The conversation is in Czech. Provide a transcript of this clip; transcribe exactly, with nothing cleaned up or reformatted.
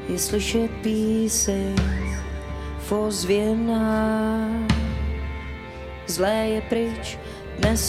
je slyšet píseň v ozvěnách. Zlé je pryč, dnes